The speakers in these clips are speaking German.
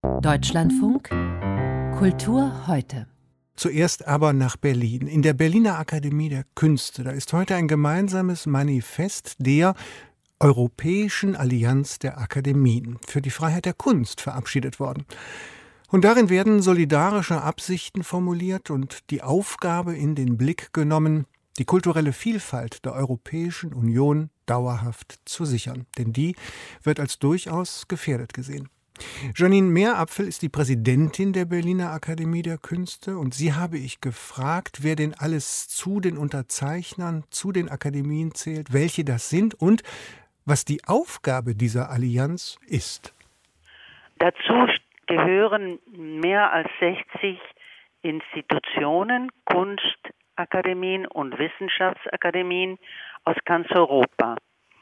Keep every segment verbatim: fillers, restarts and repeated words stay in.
Deutschlandfunk Kultur heute. Zuerst aber nach Berlin. In der Berliner Akademie der Künste, da ist heute ein gemeinsames Manifest der Europäischen Allianz der Akademien für die Freiheit der Kunst verabschiedet worden. Und darin werden solidarische Absichten formuliert und die Aufgabe in den Blick genommen, die kulturelle Vielfalt der Europäischen Union dauerhaft zu sichern. Denn die wird als durchaus gefährdet gesehen. Janine Meerapfel ist die Präsidentin der Berliner Akademie der Künste und sie habe ich gefragt, wer denn alles zu den Unterzeichnern, zu den Akademien zählt, welche das sind und was die Aufgabe dieser Allianz ist. Dazu gehören mehr als sechzig Institutionen, Kunstakademien und Wissenschaftsakademien aus ganz Europa.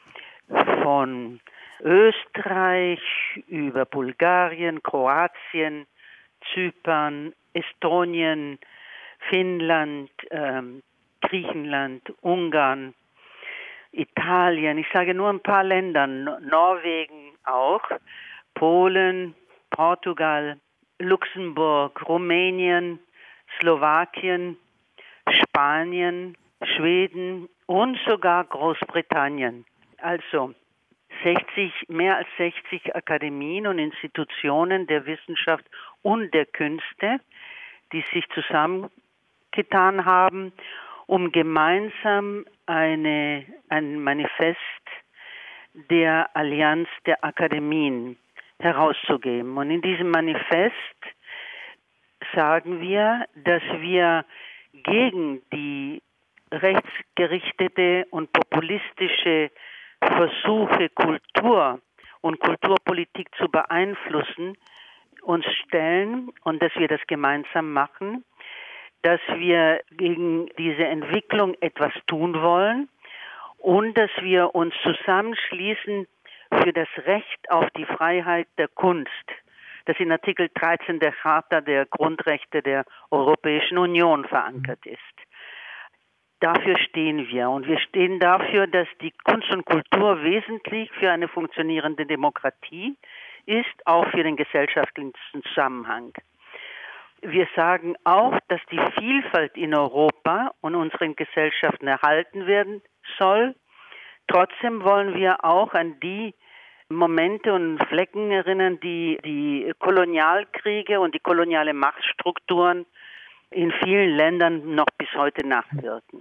Von Österreich über Bulgarien, Kroatien, Zypern, Estonien, Finnland, ähm, Griechenland, Ungarn, Italien, ich sage nur ein paar Länder, Norwegen auch, Polen, Portugal, Luxemburg, Rumänien, Slowakien, Spanien, Schweden und sogar Großbritannien. Also sechzig, mehr als sechzig Akademien und Institutionen der Wissenschaft und der Künste, die sich zusammengetan haben, um gemeinsam eine, ein Manifest der Allianz der Akademien herauszugeben. Und in diesem Manifest sagen wir, dass wir gegen die rechtsgerichtete und populistische Versuche, Kultur und Kulturpolitik zu beeinflussen, uns stellen und dass wir das gemeinsam machen, dass wir gegen diese Entwicklung etwas tun wollen und dass wir uns zusammenschließen für das Recht auf die Freiheit der Kunst, das in Artikel dreizehn der Charta der Grundrechte der Europäischen Union verankert ist. Dafür stehen wir und wir stehen dafür, dass die Kunst und Kultur wesentlich für eine funktionierende Demokratie ist, auch für den gesellschaftlichen Zusammenhang. Wir sagen auch, dass die Vielfalt in Europa und unseren Gesellschaften erhalten werden soll. Trotzdem wollen wir auch an die Momente und Flecken erinnern, die die Kolonialkriege und die koloniale Machtstrukturen in vielen Ländern noch bis heute nachwirken.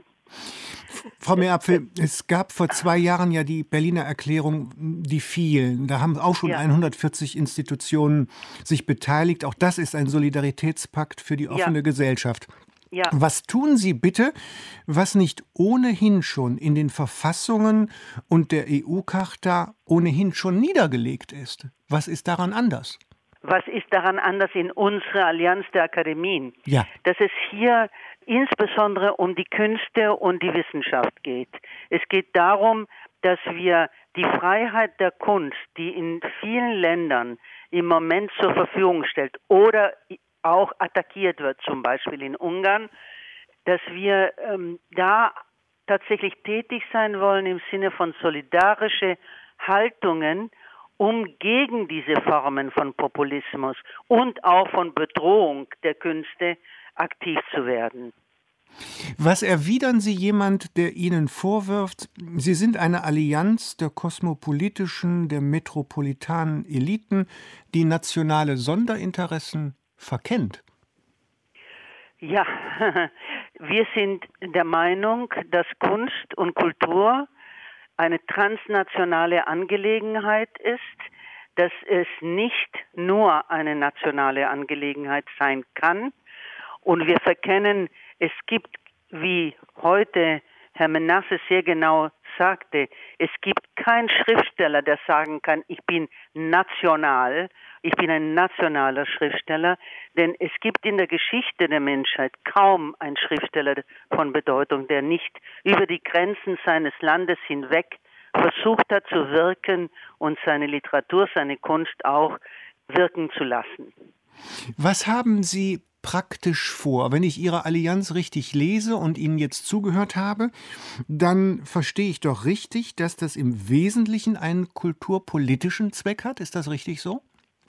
Frau Meerapfel, es gab vor zwei Jahren ja die Berliner Erklärung, die vielen. Da haben auch schon ja. hundertvierzig Institutionen sich beteiligt. Auch das ist ein Solidaritätspakt für die offene ja. Gesellschaft. Ja. Was tun Sie bitte, was nicht ohnehin schon in den Verfassungen und der E U-Charta ohnehin schon niedergelegt ist? Was ist daran anders? Was ist daran anders in unserer Allianz der Akademien? Ja. Dass es hier insbesondere um die Künste und die Wissenschaft geht. Es geht darum, dass wir die Freiheit der Kunst, die in vielen Ländern im Moment zur Verfügung stellt oder auch attackiert wird, zum Beispiel in Ungarn, dass wir ähm, da tatsächlich tätig sein wollen im Sinne von solidarische Haltungen, um gegen diese Formen von Populismus und auch von Bedrohung der Künste aktiv zu werden. Was erwidern Sie jemand, der Ihnen vorwirft, Sie sind eine Allianz der kosmopolitischen, der metropolitanen Eliten, die nationale Sonderinteressen verkennt? Ja, wir sind der Meinung, dass Kunst und Kultur eine transnationale Angelegenheit ist, dass es nicht nur eine nationale Angelegenheit sein kann. Und wir verkennen, es gibt, wie heute Herr Menasse sehr genau sagte, es gibt keinen Schriftsteller, der sagen kann, ich bin national, ich bin ein nationaler Schriftsteller, denn es gibt in der Geschichte der Menschheit kaum einen Schriftsteller von Bedeutung, der nicht über die Grenzen seines Landes hinweg versucht hat zu wirken und seine Literatur, seine Kunst auch wirken zu lassen. Was haben Sie praktisch vor? Wenn ich Ihre Allianz richtig lese und Ihnen jetzt zugehört habe, dann verstehe ich doch richtig, dass das im Wesentlichen einen kulturpolitischen Zweck hat. Ist das richtig so?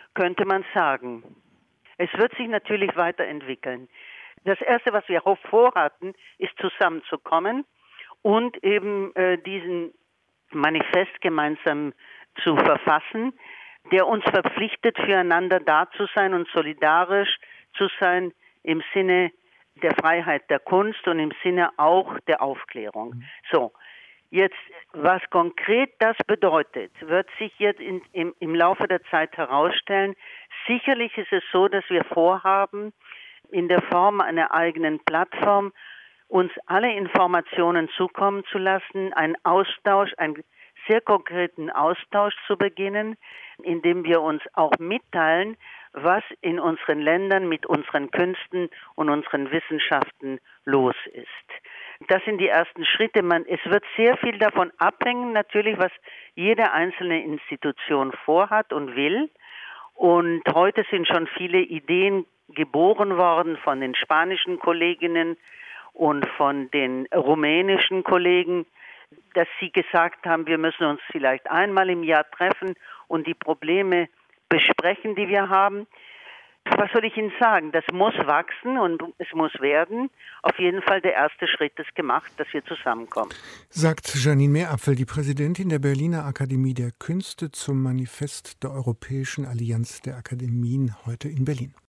könnte man sagen. Es wird sich natürlich weiterentwickeln. Das Erste, was wir vorhatten, ist zusammenzukommen und eben äh, diesen Manifest gemeinsam zu verfassen, der uns verpflichtet, füreinander da zu sein und solidarisch zu sein im Sinne der Freiheit der Kunst und im Sinne auch der Aufklärung. Mhm. So, jetzt, was konkret das bedeutet, wird sich jetzt in, im, im Laufe der Zeit herausstellen. Sicherlich ist es so, dass wir vorhaben, in der Form einer eigenen Plattform uns alle Informationen zukommen zu lassen, einen Austausch, einen sehr konkreten Austausch zu beginnen, indem wir uns auch mitteilen, was in unseren Ländern mit unseren Künsten und unseren Wissenschaften los ist. Das sind die ersten Schritte. Man, es wird sehr viel davon abhängen, natürlich, was jede einzelne Institution vorhat und will. Und heute sind schon viele Ideen geboren worden von den spanischen Kolleginnen und von den rumänischen Kollegen, dass sie gesagt haben, wir müssen uns vielleicht einmal im Jahr treffen und die Probleme besprechen, die wir haben. Was soll ich Ihnen sagen? Das muss wachsen und es muss werden. Auf jeden Fall der erste Schritt ist gemacht, dass wir zusammenkommen. Sagt Janine Meerapfel, die Präsidentin der Berliner Akademie der Künste, zum Manifest der Europäischen Allianz der Akademien heute in Berlin.